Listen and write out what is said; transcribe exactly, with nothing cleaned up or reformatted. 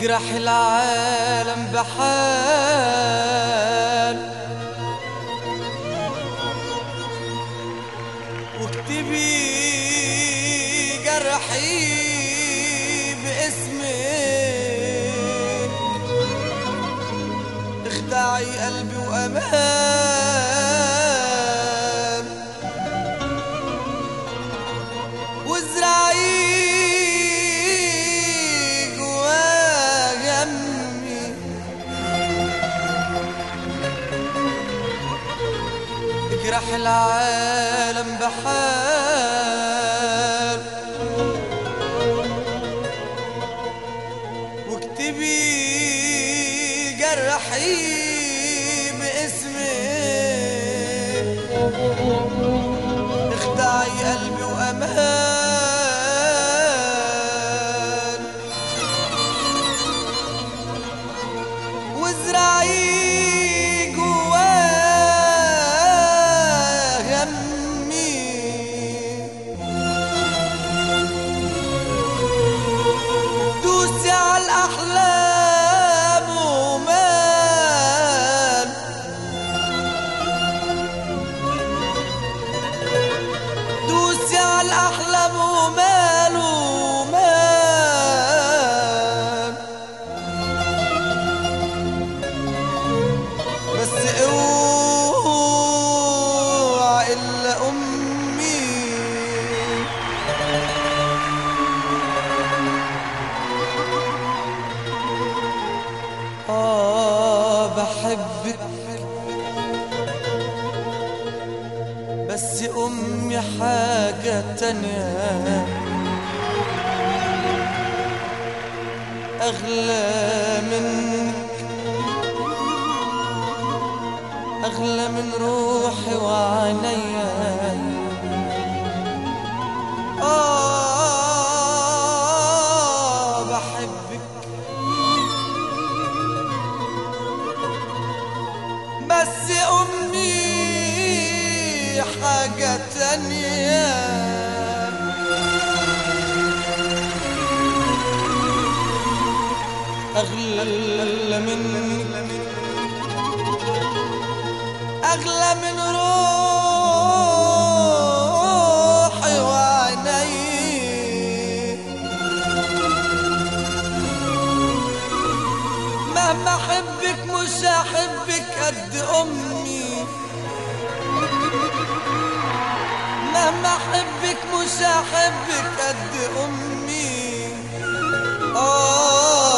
اجرح العالم بحال واكتبي جرحي باسمك، اخدعي قلبي وامان وازرعي جوا همي، اجرح العالم بحال واكتبي جرحي باسمك، اخدعي قلبي وامان وازرعي جواه همي، دوسي على الأحلام ومال، دوسي على الأحلام ومال ومال، بس اوعى إلا أمي، آه بحبك بس أمي حاجة تانية أغلى منك، أغلى من روحي وعينيا، آه بحبك بس أمي حاجة تانية أغلى منك، أغلى من روحي وعيني، مهما أحبك مش هحبك قد أمي، مهما أحبك مش هحبك قد أمي، آه